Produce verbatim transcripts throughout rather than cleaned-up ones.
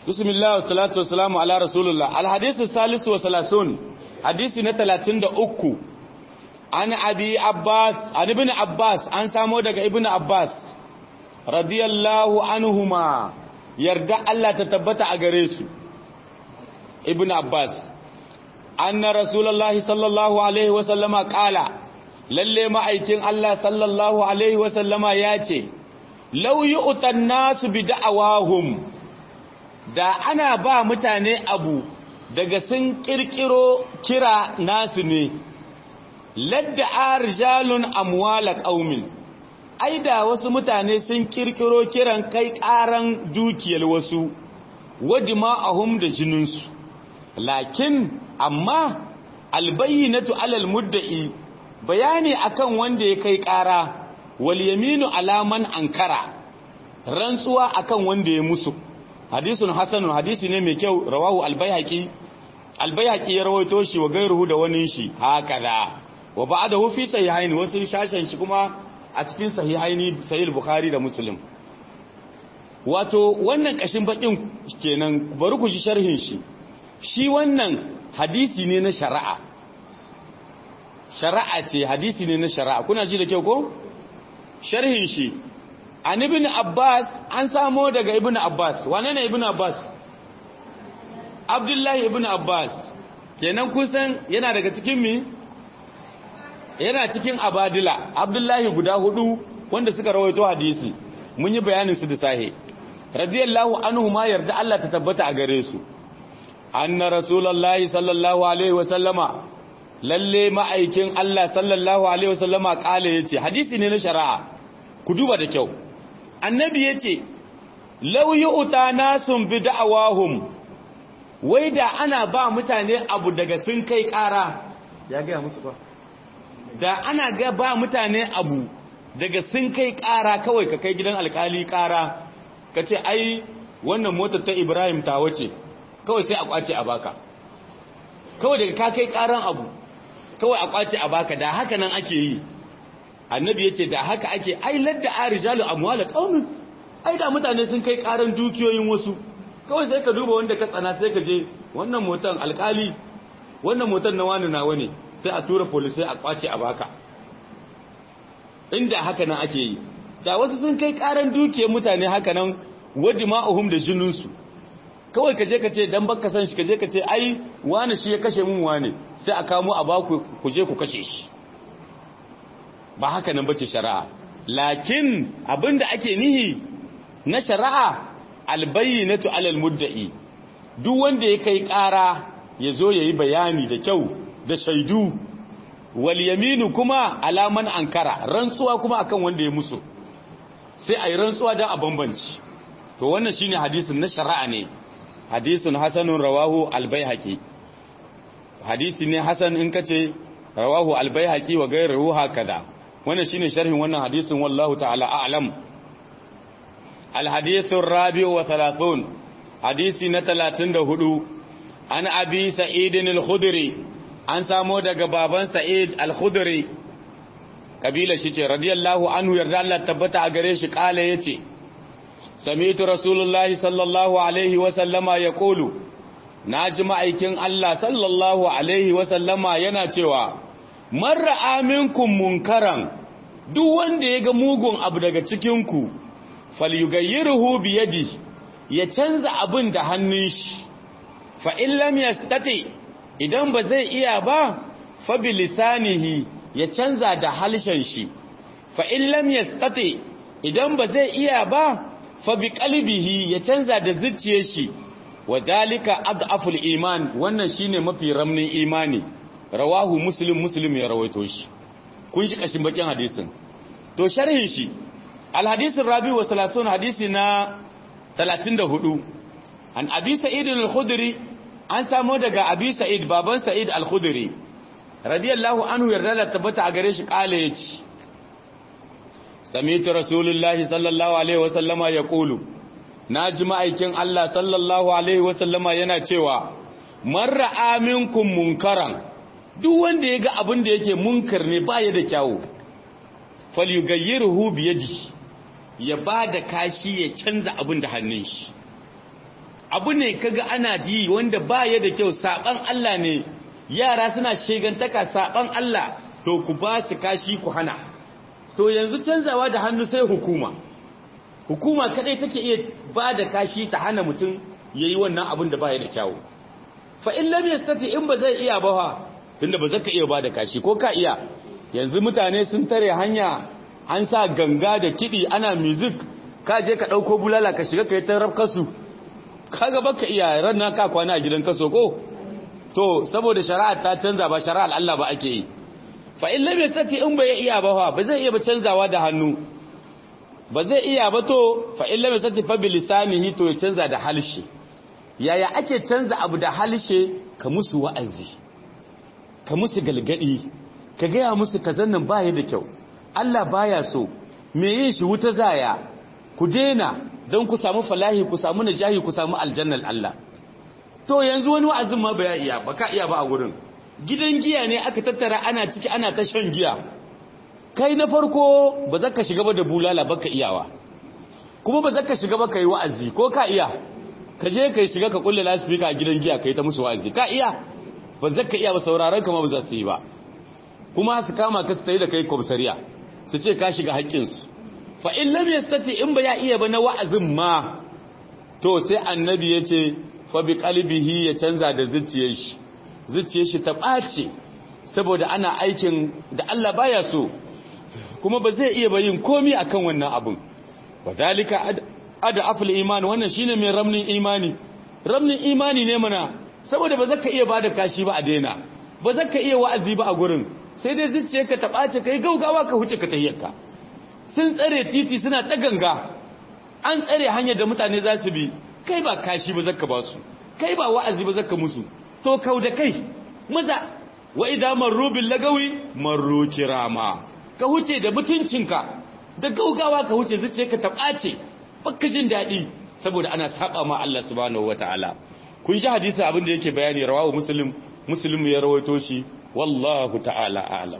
Bismillah wa salatu wa salamu ala rasulullah. Al-hadithu salisu wa salasun. Hadisi na talatin da uku. An abi Abbas, an ibn Abbas, an samo daga ibn Abbas. Radiyallahu anhuma. Yarda Allah ta tabbata a gare su. Ibn Abbas. Anna Rasulullahi sallallahu alaihi wa sallama qala. Lalle ma'aikin Allah sallallahu alaihi wa sallama yace, law yu'tan nasu bi da'awahum. Da ana ba mutane abu daga sun kirkiro kira nasu ne, ladda arjalun amwala qaumin, ai da wasu mutane sun kirkiro kiran kai karan dukiyar wasu, wajma'ahum da jininsu, lakin amma albayyinatu alal mudda'i, bayani akan wanda ya kai kara, wal yaminu alaman ankara, rantsuwa akan wanda ya musu. Hadisun hasanun, hadisi ne mai kyau, rawahu albayhaqi albayhaqi ya rawaito shi wa gairuhu da wani shi hakaza wa ba'dahu fi sahihain, wasu shashan shi kuma a cikin sahihaini, sahih bukhari da muslim. Wato wannan kashin bakin kenan, bari ku shi sharhin shi. Shi wannan hadisi ne na shari'a, shari'a ce, hadisi ne na shari'a, kuna ji da kyau ko? Sharhin shi, an ibn Abbas, an samo daga ibn Abbas. Wane ne ibn Abbas? Abdullahi ibn Abbas. Kenan kusan yana daga cikin mi? Yana cikin abadila. Abdullahi guda hudu wanda suka rawaito hadisi. Mun yi bayanin su da sahi. Radiyallahu anhu ma yarda Allah ta tabbata a gare su. Anna Rasulullahi sallallahu alaihi wasallama, lalle ma'aikin Allah sallallahu alaihi wasallama kale yace, hadisi ne na shari'a. Ku duba da kyau. Annabi ya ce, lauyi uta nasun bi da'awahum, wai da ana ba mutane abu daga sun kai ƙara, ya gaya musu ba, da ana ga ba mutane abu daga sun kai ƙara, kawai ka kai gidan alkali ƙara, ka ce, ai, wannan motar ta Ibrahim ta wace, kawai sai a ƙwace a baka. Kawai daga ka kai ƙaran abu, kawai a ƙwace a baka, da haka nan ake yi. Annabi ya ce da haka ake, ai ladda a rijalu amwala qaumin, ai da mutane sun kai karan dukiyoyin wasu, kawai sai ka duba wanda ka tsana sai ka je wannan motan alkali, wannan motan na wani nawa ne, sai a tura police a kwace a baka. Inda haka nan ake yi, da wasu sun kai karan dukiyar mutane haka nan, wajma'uhum da jininsu, kawai ka je ka ce dan baka san shi, ka je ka ce ai wani shi ya kashe mun wani, sai a kamo a baku ku je ku kashe shi. Ba haka nan bace shari'a, lakin abinda ake nihi na shari'a albayyinatu alal mudda'i, duk wanda ya kai ƙara ya zo yayi bayani da kyau da shaidu, wal yaminu kuma alaman ankara, rantsuwa kuma akan wanda ya musu, sai ayi rantsuwa dan a bambanci. To wannan shine hadisin na shari'a ne, hadisun hasanun rawahu albayhaqi, hadisi ne hasan in kace rawahu albayhaqi wa ghayruhu hakada. Wannan shine sharhin wannan hadisin, wallahu ta'ala a'lam. Al-hadithu ar-rabi'u wa thalathun, hadisi na talatin da hudu. An abi Sa'id al-Khudri, an samo daga baban Sa'id al-Khudri, kabila shi ce radiyallahu anhu, yarda Allah tabbata a gare shi, kala yace, sami'tu rasulullahi sallallahu alaihi wa sallama yaqulu, naji ma'aikin Allah sallallahu alaihi wa sallama yana cewa, man ra'a minkum munkaran, duk wanda ya ga mugun abu daga cikinku, falyughayyirhu bi yadi, ya canza abin da hannun shi, fa in lam yastati, idan ba zai iya ba, fa bi lisanihi, ya canza da halshen shi, fa in lam yastati, idan ba zai iya ba, fa bi qalbihi, ya canza da zuciyar shi, wa dalika ad'aful iman, wannan shine mafi ramnin imani. Rawahu muslim, muslim ya rawaito shi. Kun shi kashin bakin hadisin. To sharhin shi, al-hadisin rabi wa salasun, hadisi na talatin da hudu. An abi Sa'id al-Khudri, an samu daga abi Sa'id, baban Sa'id al-Khudri, radiyallahu anhu, yarda da tabbata a gare shi, kale yace, sami'tu rasulullahi sallallahu alaihi wa sallama yaqulu, naji ma'aikin Allah sallallahu alaihi wa sallama yana cewa, man ra'a minkum munkaran, duk wanda ya ga abin da yake munkar ne baya da kyawu, falyughayyirhu bi yadi, ya bada kashi ya canza abin da hannun shi. abu ne kaga ana ji wanda baya da kyau, saban Allah ne, yara suna shegantaka saban Allah, to ku ba su kashi ku hana. To yanzu canzawa da hannu sai hukuma hukuma kadai take iya ba da kashi ta hana mutum yayi wannan abin da baya da kyau. Fa in lam yastati, in ba zai iya ba fa, tunda ba zaka iya ba da kashi, ko ka iya? Yanzu mutane sun tare hanya, an sa ganga da kidi ana music, ka je ka dauko bulala ka shiga kai tarab kasu, kaga baka iya, ran ka kwana a gidan kaso ko? To saboda shari'a ta canza, ba shari'ar Allah ba ake yi. Fa in lam yastati, in bai iya ba fa, ba zai iya ba canzawa da hannu, ba zai iya ba. To fa in lam yastati fa bi lisanihi, to ya canza da halshe. Yaya ake canza abu da halshe? Ka musu wa'azi, ka musu galgadi, ka gaya musu kazan nan baya da kyau, Allah baya so, me yin shi wuta zaya, ku dena don ku samu falahi, ku samu najahi, ku samu aljannal Allah. To yanzu wani wa'azin ma baya iya, baka iya ba a gurin. Gidan giya ne aka tattara ana ciki ana ta shan giya, kai na farko ba zaka shiga ba da bulala, baka iyawa, kuma ba zaka shiga ba kai wa'azi, ko ka iya? Ka je kai shiga ka kulle lasfika a gidan giya kai ta musu wa'azi, ka iya? Ba zaka iya ba, sauraron ka ma ba za su yi ba, kuma su kama ka su tayi da kai komisariya su ce ka shiga haƙƙinsu. Fa in lam yastati, in ba ya iya ba na wa'azin ma, to sai annabi ya ce fa bi qalbihi, ya canza da zuciyar shi, zuciyar shi ta ɓace saboda ana aikin da Allah baya so, kuma ba zai iya bayin komi akan wannan abun. Wadalika ada aful iman, wannan shine mai ramnin imani. Ramnin imani ne mana, saboda ba zaka iya bada kashi ba a daina, ba zaka iya wa'azi ba a gurin, sai dai zuciyarka ta ɓace, kai gaugawa ka huce ka tayyaka. Sun tsare titi suna ta ganga, an tsare hanyar da mutane za su bi, kai ba kashi ba zaka ba su, kai ba wa'azi ba zaka musu, to kau da kai maza. Wa idan marru bil lagawi marru kirama, ka huce da mutuncinka, da gaugawa ka huce, zuciyarka ta ɓace, baka jin daɗi saboda ana saba ma Allah subhanahu wataala. Kun ji hadisi abin da yake bayani, rawahu muslim, muslim ya rawaito shi, wallahu ta'ala a'lam.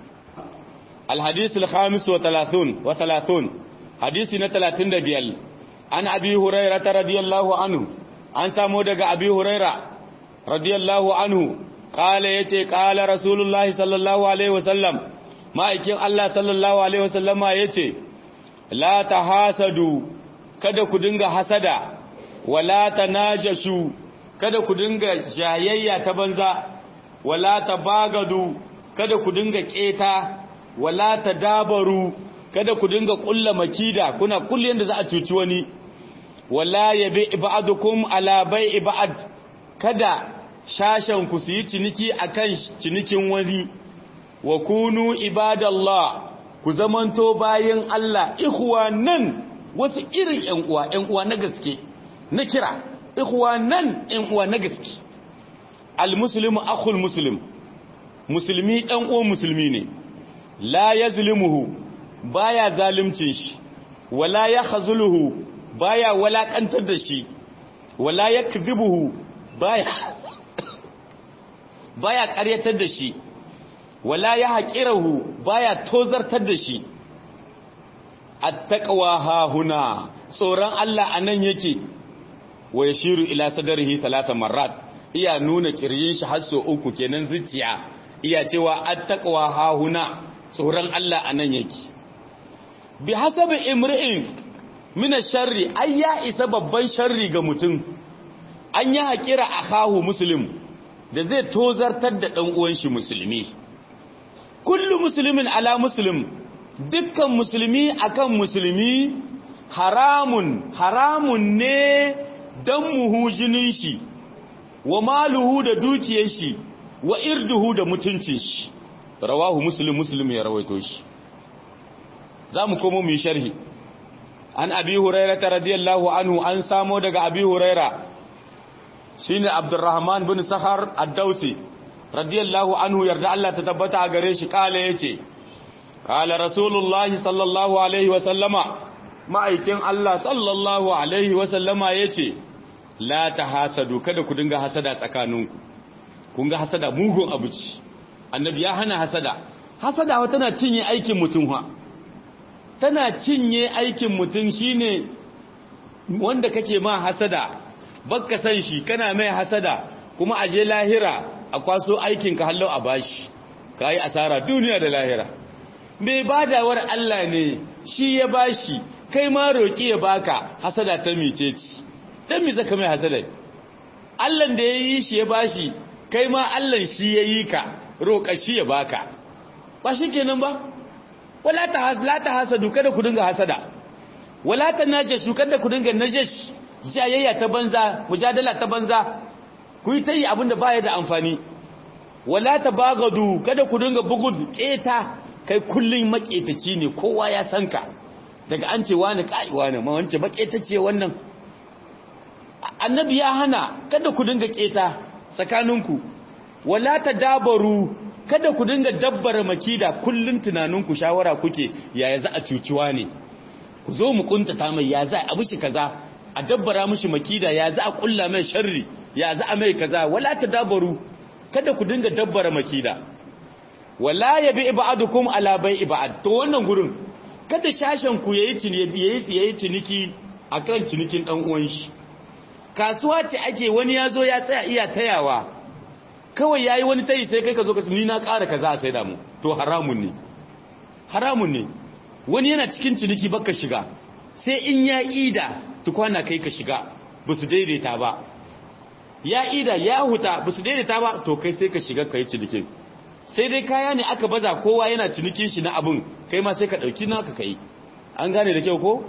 الحديث الخامس وثلاثون وثلاثون حديثنا ثلاثين دبيل عن أبي هريرة رضي الله عنه عن سامودك أبي هريرة رضي الله عنه قال يتي قال رسول الله صلى الله عليه وسلم ما يكين الله صلى الله عليه وسلم يتي لا تحاسدوا kada ku dinga hasada, wala tanajashu kada ku dinga jayayya ta banza, wala tabagadu kada ku dinga keta, wala tadabaru kada ku dinga kulla makida, kuna kulli yanda za a cuci wani, wala yabi ba'dukum ala bai'i ba'd kada shashan ku su yi ciniki akan cinikin wani, wa kunu ibadallah ku zamanto bayin Allah ikhwanan, wasu irin ƴan uwa, ƴan uwa na gaske, na kira ikhwanan, ƴan uwa na gaske. Al-muslimu akhul muslim, musulmi ɗan uwan musulmi ne, la yazlimuhu baya zalimcin shi, wala yakhzuluhu baya walakantar da shi, wala yakdhibuhu baya baya ƙaryatar da shi, wala yahqirahu baya tozartar da shi. Attaqwa ha huna, tsoron Allah anan yake. Wa yashiru ila sadrihi thalatha marrat, iya nuna kirjin shi har so uku, kenan zuciya iya cewa attaqwa ha huna, tsoron Allah anan yake. Bi hasabi imri'in min ash-sharri, ay ya isa babban sharri ga mutum, an yi hakira akahu muslim, da zai tozartar da dan uwan shi musulmi. Kullu muslimin ala muslim, dukkan musulmi akan musulmi haramun, haramun ne dan muhu jinin shi, wa maluhu da dukiyar shi, wa irduhu da mutuncin shi. Rawahu muslim, muslim ya rawaito shi. Za mu komo mu yi sharhi. An abi hurairah radiyallahu anhu, an samo daga abi hurairah shine Abdurrahman bin Sakhar ad-Dawsi radiyallahu anhu, yarda Allah ta tabbata a gare shi, kala yace kala rasulullahi sallallahu alaihi wa sallama, ma'aikin Allah sallallahu alaihi wa sallama yace la tahasadu, kada ku dinga hasada tsakaninku. Kun ga hasada mugun abu ce, annabi ya hana hasada. Hasada wa tana cinye aikin mutum, ha tana cinye aikin mutum. Shine wanda kake ma hasada bakka san shi kana mai hasada kuma aje lahira a kwaso aikin ka hallo a bashi kai asara duniya da lahira mai badawar Allah ne shi ya bashi kai ma roki ya baka hasada ta micece dan me zaka mai hasada Allah da yayi shi ya bashi kai ma Allah shi yayi ka roka shi ya baka ba shikenan ba wala ta hasla ta hasadu kada ku dinga hasada wala ta najashu kada ku dinga najash jayayya ta banza mujadala ta banza ku yi tayi abinda baya da amfani wala ta bagadu kada ku dinga bugud keta kai kullun maketaci ne kowa ya san ka daga an ce wani kai wani ma wance maketace wannan annabi ya hana kada ku dinga keta tsakaninku wala ta dabaru kada ku dinga dabbara makida kullun tunaninku shawara kuke yaya za a cuciwa ne ku zo mu kuntata mai ya za a bishi kaza a dabbara mishi makida ya za a kulla mai sharri ya za a mai kaza wala ta dabaru kada ku dinga dabbara makida wala yabi ibadukum ala bai ibad to wannan gurin kada shashen ku yayi ciniki yayi ciniki akan cinikin dan uwan shi kasuwa ce ake wani yazo ya tsaya iya tayawa kawai yayi wani tayi sai kai ka zo ka ni na ƙara kaza a sai da mu to haramun ne haramun ne wani yana cikin ciniki baka shiga sai in ya ida tukwana kai ka shiga basu daidaita ba ya ida ya huta basu daidaita ba to kai sai ka shiga kai cinikin sai dai kaya ne aka baza kowa yana cinikin shi na abun kai ma sai ka dauki naka kai an gane da kyau ko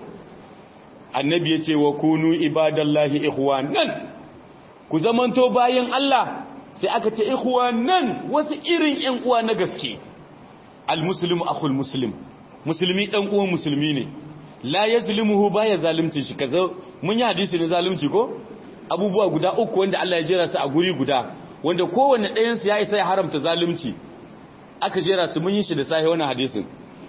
annabi ya ce wa kunu ibadallahi ikhwanan ku zamanto bayan Allah sai aka ce ikhwanan wasu irin ƴan uwa na gaske almuslimu akhul muslim musulmi dan uwan musulmi ne la yazlimuhu baya zalunci shi kaza mun yi hadisi ne zalunci ko abubuwa guda uku wanda Allah ya jera su a guri guda wanda kowanne ɗayan su ya isa ya haramta zalunci aka jera su mun yi shi da sahi wannan hadisin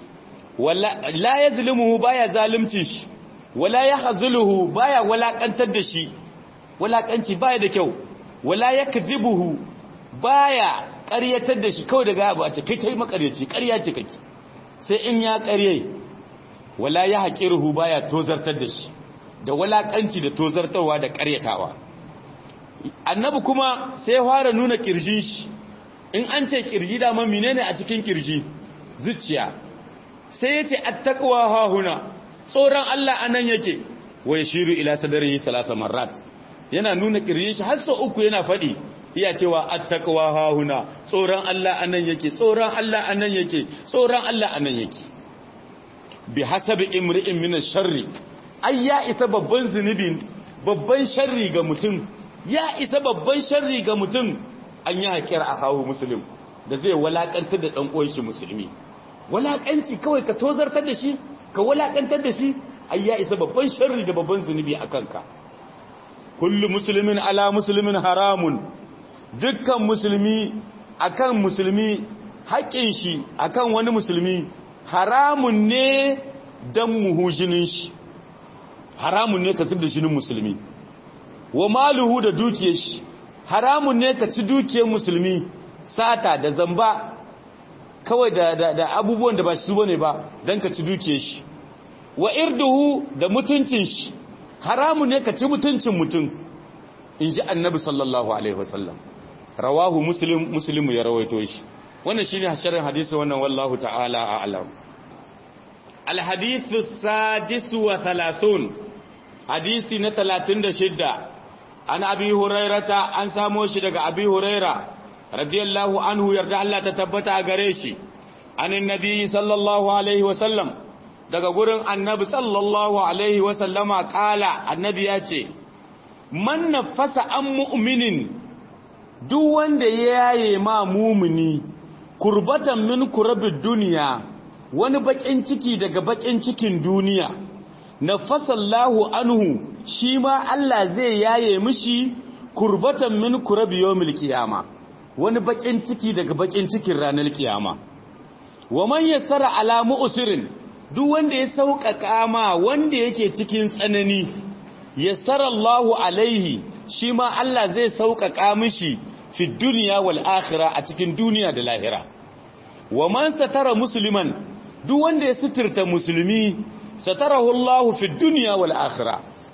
wala la yazlimuhu baya zalunci shi wala yahzuluhu baya walakantar da shi walakanci baya da kyau wala yakdhibuhu baya ƙaryatar da shi kawai daga abu a ce kai kai makaryaci ƙarya ce kake sai in ya ƙarye wala ya haƙiruhu baya tozartar da shi da walakanci da tozartarwa da ƙaryatawa annabi kuma sai ya fara nuna kirjin shi in an ce kirji da man menene a cikin kirji zuciya sai yace attaqwa hahuna tsoron Allah anan yake wa yashiru ila sadrihi salasa marrat yana nuna kirjin shi har sau uku yana fadi iya cewa attaqwa hahuna tsoron Allah anan yake tsoron Allah anan yake tsoron Allah anan yake bi hasabi imri'in min ash-sharri ai ya isa babban zunubi babban sharri ga mutum ya isa babban sharri ga mutum an yi hakiyar a hawo musulmi da zai walakantar da dan uwan shi musulmi walakanci kawai ka tozartar da shi ka walakantar da shi ai ya isa babban sharri da babban zunubi akan ka kullu muslimin ala muslimin haramun dukkan musulmi akan musulmi haƙin shi akan wani musulmi haramun ne dan muhujinin shi haramun ne ka zub da jinin musulmi wa maluhu da dukiyar shi haramun ne ka ci dukiyar musulmi sata da zamba kawai da, da, da abubuwan da ba su bane ba dan ka ci dukiyar shi wa irduhu da mutuncin shi haramun ne ka ci mutuncin mutum inji annabi sallallahu alaihi wasallam rawahu muslim muslimu ya rawaito shi wannan shine hasharin hadisi wannan wallahu ta'ala a'lam al hadithu sadis wa thalathun hadisi na talatin da shidda an abi hurairata an samo shi daga abi huraira radiyallahu anhu yarda Allah ta tabbata a gare shi anin nabi sallallahu alaihi wasallam daga gurin annabi sallallahu alaihi wasallama kala annabi ya ce man nafasa an mu'minin duk wanda ya yaye ma mumini kurbatan min kurabid duniya wani bakin ciki daga bakin cikin duniya nafasallahu anhu shi ma Allah zai yaye mishi kurbatan min kurabi yawmil qiyama wani bakin ciki daga bakin cikin ranar kiyama wa man yassara ala mu'sirin duk wanda ya sauƙaƙa ma wanda yake cikin tsanani yassarallahu alaihi shi ma Allah zai sauƙaƙa mishi fi dunya wal akhirah a cikin duniya da lahira wa man satara musliman duk wanda ya suturta musulmi satarahu Allahu fi dunya wal akhirah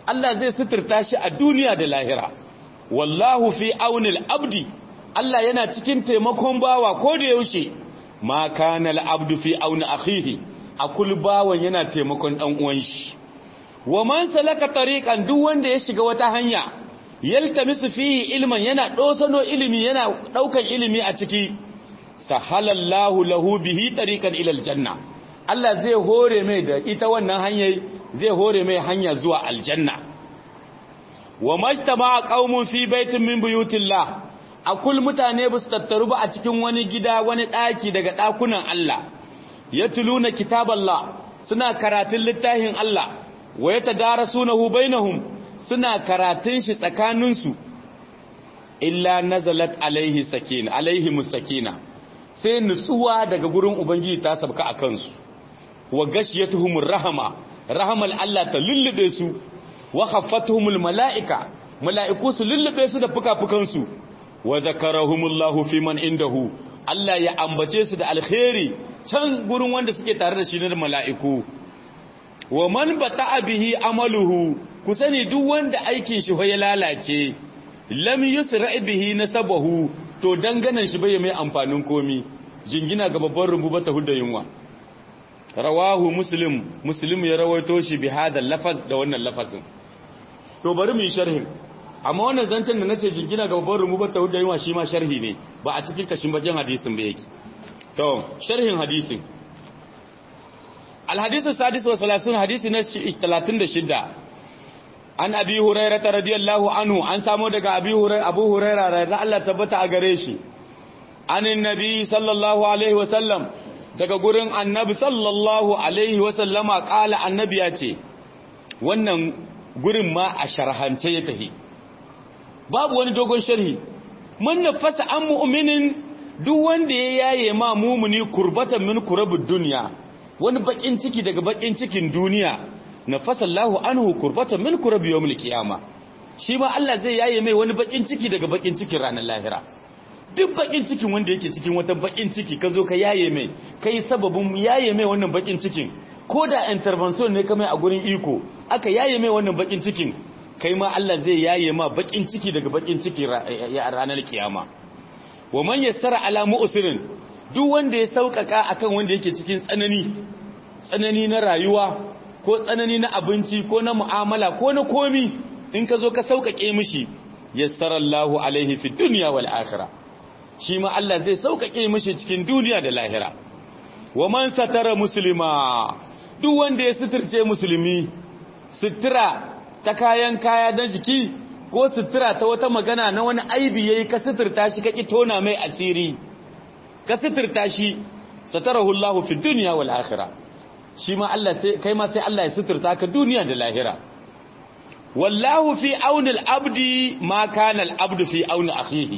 Allah zai suturta shi a duniya da lahira wallahu fi aunil abdi Allah yana cikin taimakon bawa ko da yaushe ma kana al-abdu fi auni akhihi akul bawan yana taimakon dan uwan shi wa man salaka tariqan duk wanda ya shiga wata hanya yaltamisu fihi ilman yana dosano ilimi yana daukan ilimi a ciki sahalallahu lahu bihi tariqan ila aljanna Allah zai hore mai da ita wannan hanyar zai hore mai hanya zuwa aljanna wa majtama qaumun fi baitin min buyutillah akul mutane bus tattaru ba a cikin wani gida wani daki daga dakunan Allah yatluna kitaballah suna karatun littafin Allah wa yatadarasunahu bainahum suna karatun shi tsakaninsu illa nazalat alaihi sakina alaihi musakina sai nutsuwa daga gurin ubangiji ta sabka akan su wa gashiyatuhumur rahama rahamal Allah ta lullube su wa khaffatuhumul malaika malaiku su lullube su da fukafukan su wa zakarahumullahu fi man indahu Allah ya ambace su da alkhairi can gurin wanda suke tare da shi ne malaiku wa man bata'a bihi amaluhu ku sani duk wanda aikin shi fa ya lalace lam yusra bihi nasabahu to danganan shi bai mai amfanin komi jingina ga babban rumbu bata hudda yunwa rawahu muslim muslim ya rawaito shi bi hada lafaz da wannan lafazin to bari mu yi sharhin amma wannan zancen da nace jingina ga babban rumbu bata hudda yunwa shi ma sharhi ne ba a cikin kashin bakin hadisin ba yake to sharhin hadisin الحديث السادس والثلاثون حديث نش ثلاثين دشدة عن أبي هريرة رضي الله عنه عن سامو دك أبي هريرة أبو هريرة رضي الله تبتع أغريشي عن النبي صلى الله عليه وسلم دك قرن النبي صلى الله عليه وسلم قال النبي ياتي wannan gurin ma a sharhance ya tafi babu wani dogon sharhi man nafasa an mu'minin duk wanda ya yaye ma mumuni kurbatan min kurabud dunya wani bakin ciki daga bakin cikin duniya na fasallahu anhu kurbatan min kurabi yawmil qiyama shi ma Allah zai yaye mai wani bakin ciki daga bakin cikin ranar lahira duk bakin cikin wanda yake cikin wata bakin ciki kazo ka yaye mai kai sababin yaye mai wannan bakin cikin koda intervention ne kamar a gurin iko aka yaye mai wannan bakin cikin kai ma Allah zai yaye ma bakin ciki daga bakin cikin ranar kiyama wa man yassara ala mu'sirin duk wanda ya sauƙaƙa akan wanda yake cikin tsanani tsanani na rayuwa ko tsanani na abinci ko na mu'amala ko na komi in ka zo ka sauƙaƙe mishi yassarallahu alaihi fi dunya wal akhirah shi ma Allah zai sauƙaƙe mishi cikin duniya da lahira wa man satara muslima duk wanda ya suturce musulmi sutura ta kayan kaya da jiki ko sutura ta wata magana na wani aibi yayi ka suturta shi ka ki tona mai asiri ka suturta shi satarahu Allahu fi dunya wal akhirah shi ma Allah sai kai ma sai Allah ya suturta ka duniya da lahira wallahu fi auni al-abdi ma kana al-abdu fi auni akhihi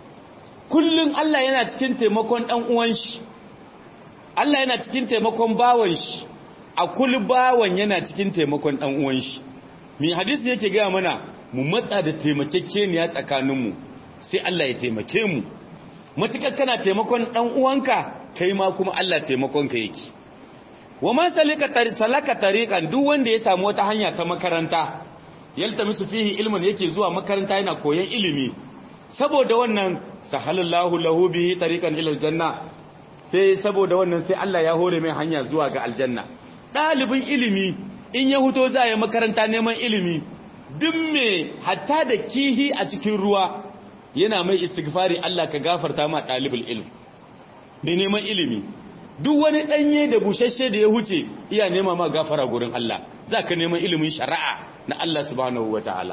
kullun Allah yana cikin taimakon dan uwan shi Allah yana cikin taimakon bawan shi a kullu bawan yana cikin taimakon dan uwan shi mi hadisi yake ga mana mu matsa da taimakekeniya tsakaninmu sai Allah ya taimake mu matukar kana taimakon dan uwanka kai ma kuma Allah taimakon ka yake wa man salaka salaka tariqan duk wanda ya samu wata hanya ta makaranta yaltamisu fihi ilman yake zuwa makaranta yana koyon ilimi saboda wannan sahalallahu lahu bihi tariqan ila aljanna sai saboda wannan sai Allah ya hore mai hanya zuwa ga aljanna dalibin ilimi in ya huto za ya makaranta neman ilimi duk me hatta da kihi a cikin ruwa yana mai istighfari Allah ka gafarta ma dalibul ilm ne neman ilimi duk wani danye da bushashe da ya huce iya nema ma gafara gurin Allah zaka neman ilimin shari'a na Allah subhanahu wataala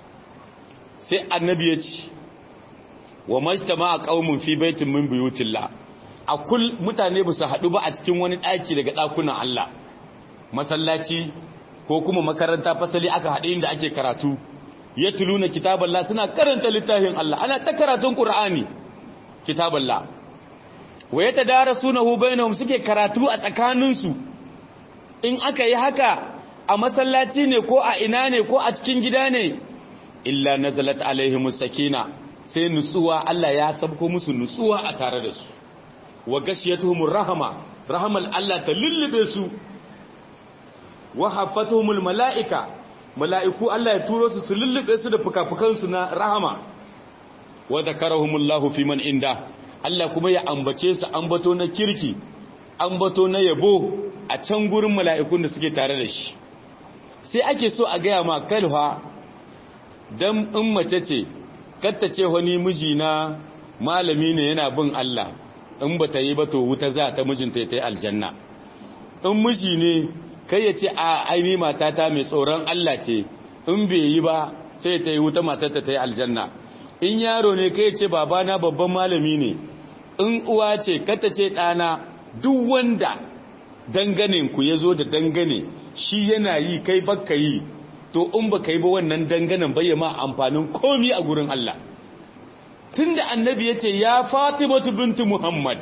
sai annabi ya ce wa majtama'a qaumun fi baitin min buyutillah akul mutane ba su hadu ba a cikin wani daki daga dakunan Allah masallaci ko kuma makaranta fasali aka haɗe inda ake karatu ya tuluna kitaballah suna karanta littafin Allah ana ta karatun Qur'ani kitaballah wa yatadarasunahu bainahum suke karatu a tsakaninsu in aka yi haka a masallaci ne ko a ina ne ko a cikin gida ne illa nazalat alaihimus sakina sai nutsuwa Allah ya sabko musu nutsuwa a tare da su wa gashiyatuhumur rahama rahamal Allah ta lullube su wa haffatuhumul malaika mala'iku Allah ya turo su su lullube su da fukafukansu na rahama wa zakarahumullahu fi man inda Allah kuma ya ambace su ambato na kirki ambato na yabo a can gurin mala'ikun da suke tare da shi sai ake so a gaya ma kalfa dan in mace ce katta ce wani miji na malami ne yana bin Allah in ba ta yi ba to wuta za ta mijinta ya ta yi aljanna in miji ne kai ya ce a aini matata mai tsoron Allah ce in bai yi ba sai ta yi wuta matarta ta yi aljanna in yaro ne kai ya ce babana babban malami ne in uwa ce kata ce ɗana duk wanda danganen ku ya zo da dangane shi yana yi kai baka yi to in baka yi ba wannan danganen bayyama amfanin komi a gurin Allah tunda annabi ya ce ya Fatima bintu Muhammad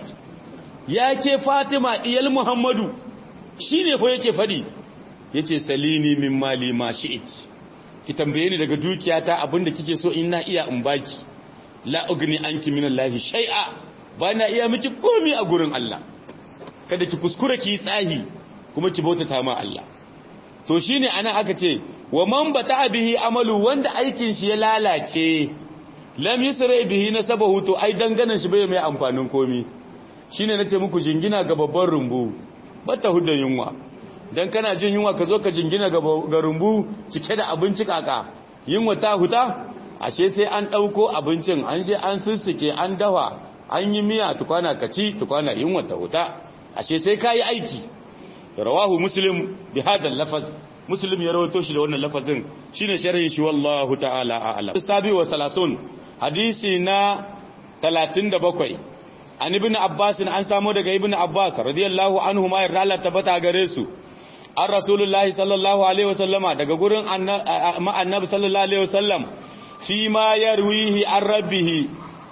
ya ke Fatima diyal Muhammadu shine ko yake fadi yace salini min mali ma shi'it ki tambaye ni daga dukiyata abinda kike so in na iya in baki la ugni anki minallahi shay'a ba na iya miki komi a gurin Allah kada ki kuskura ki tsahi kuma ki bautata ma Allah to shine ana aka ce wa man bata bihi amalu wanda aikin shi ya lalace lam yusra bihi nasabahu to ai danganan shi bai mai amfanin komi shine nace muku jingina ga babban rumbu bata hudda yunwa dan kana jin yunwa ka zo ka jingina ga rumbu cike da abinci kaka yunwa ta huta ashe sai an dauko abincin an je an sussuke an dawa an yi miya tukwana kaci tukwana yunwa ta huta ashe sai kai aiki rawahu muslim bi hada lafaz muslim ya rawato shi da wannan lafazin shine sharhin shi wallahu ta'ala a'lam sabi wa salasun hadisi na talatin da bakwai an ibn abbas an samu daga ibn abbas radiyallahu anhu ma yarda Allah tabbata gare su an rasulullahi sallallahu alaihi wasallama daga gurin annabi sallallahu alaihi wasallam fi ma yarwihi an rabbih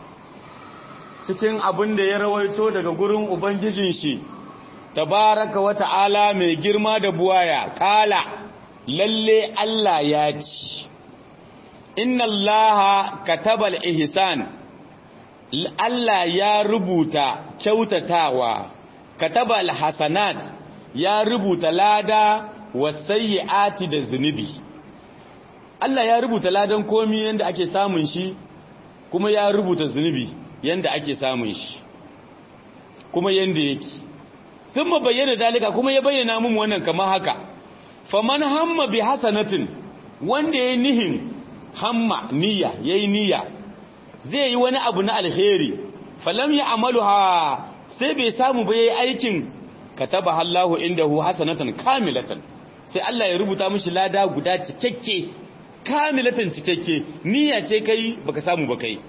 cikin abin da ya rawaito daga gurin ubangijin shi tabaraka wa ta'ala mai girma da buwaya kala lalle Allah ya ci inna allaha katabal ihsan Allah ya rubuta kyautatawa katabal hasanat ya rubuta lada wasayyiati da zunubi Allah ya rubuta ladan komai yanda ake samun shi kuma ya rubuta zunubi yanda ake samun shi kuma yanda yake thumma bayyana dalika kuma ya bayyana mun wannan kamar haka faman hamma bi hasanatin wanda yayi nihin hamma niyya yayi niyya zai yi wani abu na alheri falam ya amaluha sai bai samu ba yayi aikin kataba Allahu indahu hasanatan kamilatan sai Allah ya rubuta mishi lada guda cikakke kamilatan cikakke niyya ce kai baka samu ba kai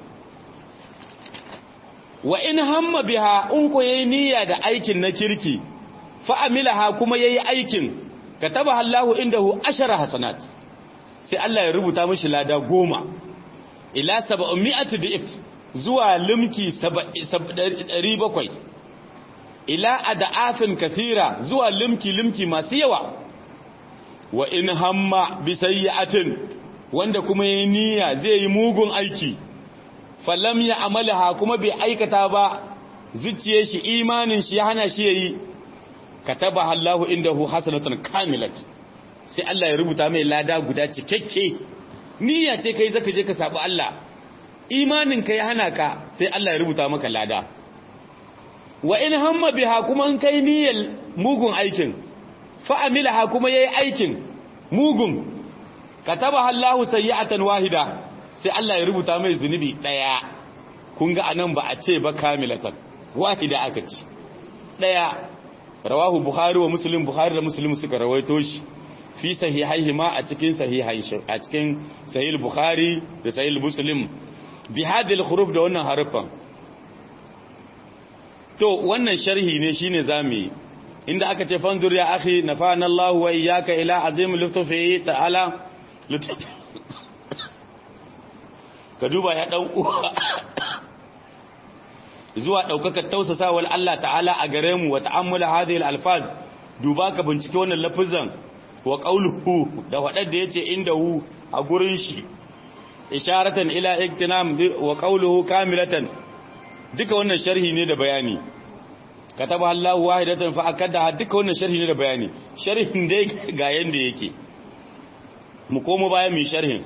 wa in hamma biha in ko yayi niyya da aikin na kirki fa amilaha kuma yayi aikin kataba Allahu indahu ashara hasanat sai Allah ya rubuta mishi lada goma ila sab'ami'ati dif zuwa limki ɗari bakwai ila adafin kathira zuwa limki limki masu yawa wa in hamma bi sayyi'atin wanda kuma yayi niyya zai yi mugun aiki falam ya amalaha kuma bai aikata ba zuciye shi imanin shi ya hana shi yayi kataba Allahu indahu hasanatan kamilat sai Allah ya rubuta mai lada guda cikakke niyya ce kai zaka je ka sabu Allah imanin ka ya hana ka sai Allah ya rubuta maka lada wa in hamma biha kuma in kai niyyar mugun aikin fa amilaha kuma yayi aikin mugun kataba Allahu sayyi'atan wahida sai Allah ya rubuta mai zunubi daya kun ga anan ba a ce ba kamilatan wahida aka ce daya rawahu bukhari wa muslim bukhari da muslim suka rawaito shi fi sahihaihima a cikin sahihai a cikin sahih bukhari da sahih muslim bi hadhihi al-huruf da wannan harufan to wannan sharhi ne shine zamu inda aka ce fanzur ya akhi nafana Allah wa iyyaka ila azim lutfi ta'ala ka duba ya dan uwa zuwa daukakar tausasawar Allah ta'ala a gare mu wa ta'ammula hadhihi al-alfaz duba ka bincike wannan lafazan wa qawluhu da wadar da yace indahu a gurin shi isharatan ila iktinam wa qawluhu kamilatan duka wannan sharhi ne da bayani kataba Allahu wahidatan fa akada duka wannan sharhi ne da bayani sharhin dai ga yanda yake mu komo bayan mu sharhin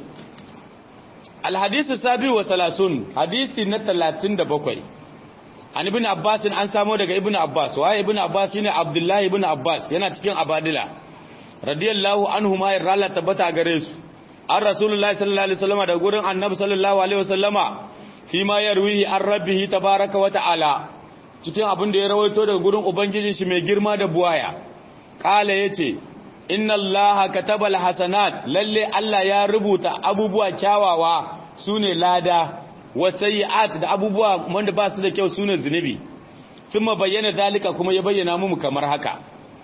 alhadisi sabi wa salasun hadisi na talatin da bakwai an ibn abbas an samo daga ibn abbas waye ibn abbas shine abdullahi ibn abbas yana cikin abadila radiyallahu anhu ma yarda tabbata gare su an rasulullahi sallallahu alaihi wasallama da gurin annabi sallallahu alaihi wasallama fi ma yarwihi an rabbihi tabaaraka wa ta'ala cikin abin da ya rawaito daga gurin ubangijin shi mai girma da buwaya kala yace inna allaha katabal hasanat lalle Allah ya rubuta abubuwa kyawawa sune lada wasayi'at da abubuwa wanda ba su da kyau sune zunubi kuma bayyana dalika kuma ya bayyana mu kamar haka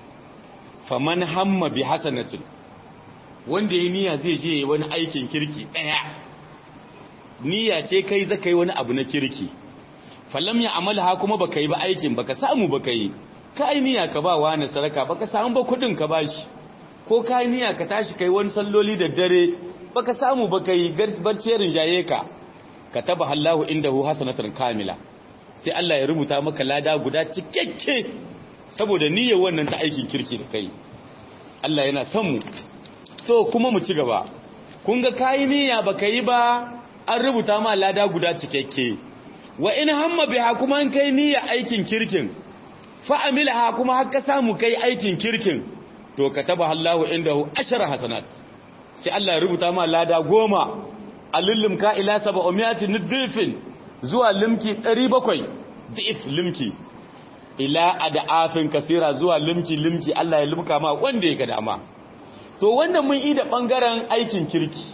faman hamma bi hasanatin wanda yayi niyya zai je wani aikin kirki daya niyya ce kai zaka yi wani abu na kirki falam ya amalha kuma baka yi ba aikin baka samu baka yi kai niyya ka ba wani saraka baka samu ba kudin ka bashi ko kai niyya ka tashi kai wani salloli da dare baka samu baka yi barciyarin jaye ka kataba Allahu indahu hasanatan kamila sai Allah ya rubuta maka lada guda cikakke saboda niyyar wannan ta aikin kirki da kai Allah yana son mu to kuma mu ci gaba kun ga kai niyya baka yi ba an rubuta ma lada guda cikakke wa in hamma biha kuma in kai niyya aikin kirkin fa amilaha kuma har ka samu kai aikin kirkin to kataba Allahu indahu ashara hasanat sai Allah ya rubuta ma lada goma alillimka ila sab'umiyati nidifin zuwa limki ɗari bakwai dif limki ila adafin kasira zuwa limki limki Allah ya limka ma wanda ya ga dama to wannan mun yi da bangaren aikin kirki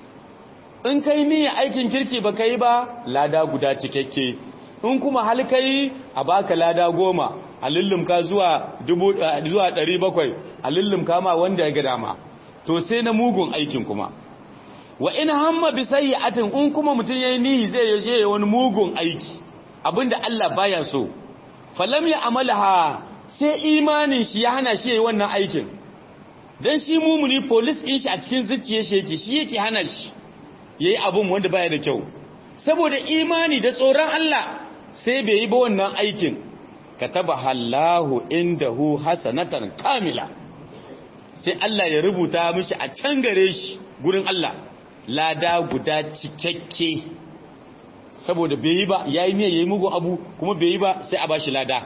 in kai niyya aikin kirki baka yi ba lada guda cikakke in kuma hal kai a baka lada goma alillimka zuwa dubu zuwa ɗari bakwai alillimka ma wanda ya ga dama to sai na mugun aikin kuma wa in hamma bi sayyi'atin in kuma mutun yayi nihi zai yaje wani mugun aiki abinda Allah baya so falam ya amalaha sai imanin shi ya hana shi wannan aikin dan shi mumuni police din shi a cikin zuciyar shi yake shi yake hana shi yayi abun wanda baya da kyau saboda imani da tsoron Allah sai bai yi ba wannan aikin kataba Allahu indahu hasanatan kamila sai Allah ya rubuta mishi a can gare shi gurin Allah lada guda cikakke saboda bai yi ba yayi ne yayi mugu abu kuma bai yi ba sai a bashi lada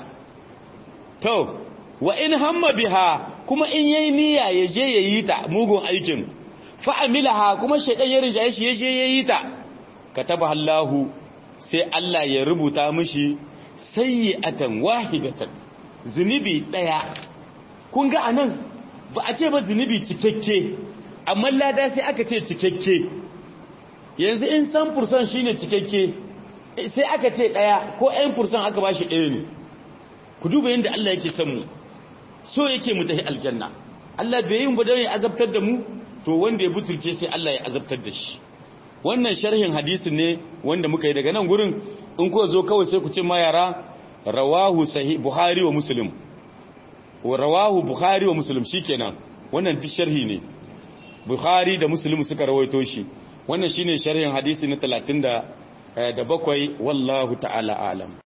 to wa in hamma biha kuma in yayi niyya ya je yayi ta mugun aikin fa amilaha kuma shedan ya rijaye shi ya je yayi ta kataba Allahu sai Allah ya rubuta mishi sayyi'atan wahidatan zunubi daya kun ga anan ba a ce ba zunubi cikakke amma lada sai aka ce cikakke yanzu in san fursan shine cikakke sai aka ce daya ko ɗan fursan aka bashi ɗaya ne ku duba yanda Allah yake son mu so yake mu tafi aljanna Allah bai yin ba don ya azabtar da mu to wanda ya butulce sai Allah ya azabtar da shi wannan sharhin hadisin ne wanda muka yi daga nan gurin in ko zo kawai sai ku ce ma yara rawahu sahih bukhari wa muslim wa rawahu bukhari wa muslim shikenan wannan duk sharhi ne bukhari da muslim suka rawaito shi wannan shine sharhin hadisi na talatin da bakwai wallahu ta'ala a'lam